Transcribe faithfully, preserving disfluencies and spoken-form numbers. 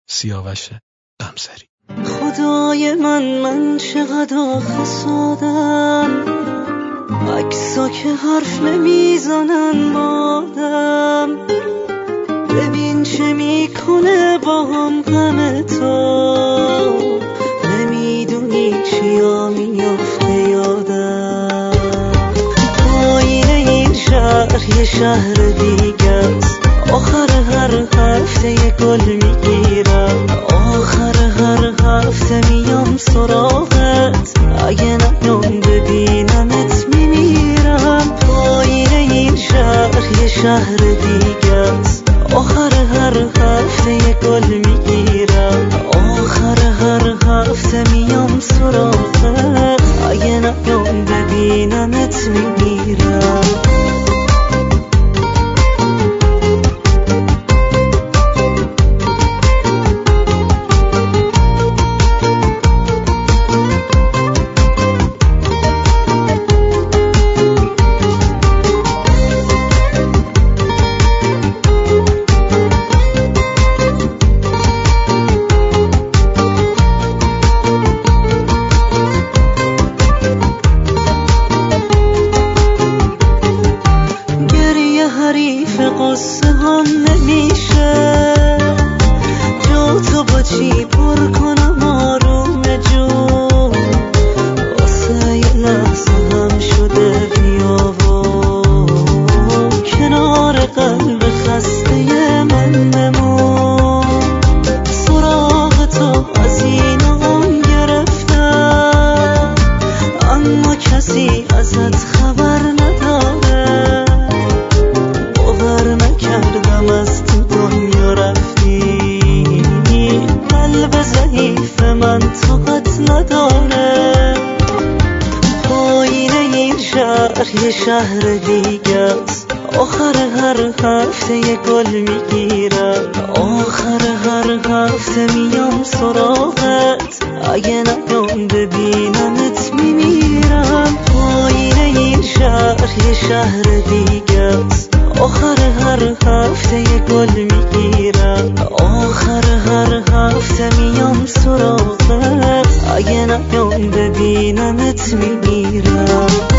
سیاوش غمسری. خدای من من چقدر آخه سادم، عکسا که حرف نمیزنن بادم، ببین چه میکنه با هم غم تو، نمیدونی چیا میافته یادم. پایین این شهر یه شهر دیگه است، آخر هر هفته یه گل میگیرم، آخر هر هفته میام سراغت، اگه نیام ببینمت میمیرم. پایین این شهر یه شهر دیگه است، آخر هر هفته یه گل میگیرم، آخر هر هفته میام سراغت، اگه نیام ببینمت میمیرم. حریف قصه هم نمیشه، جا تو با چی پر کنم آروم جون، واسه یه لحظه هم شده بیا و کنار قلب خسته من بمون. سراغ تو از این آن گرفتم، اما کسی ازت خبر نداره، کردم از تو دنیا رفتی، قلب ضعیف من طاقت نداره. پایین این شهر یه شهر دیگه است، آخر هر هفته یه گل میگیرم، آخر هر هفته میام سراغت، اگه نیام ببینمت میمیرم. پایین این شهر یه شهر دیگه است، آخر هر هفته یه گل میگیرم، آخر هر هفته میام سراغت، اگه نیام ببینمت میمیرم.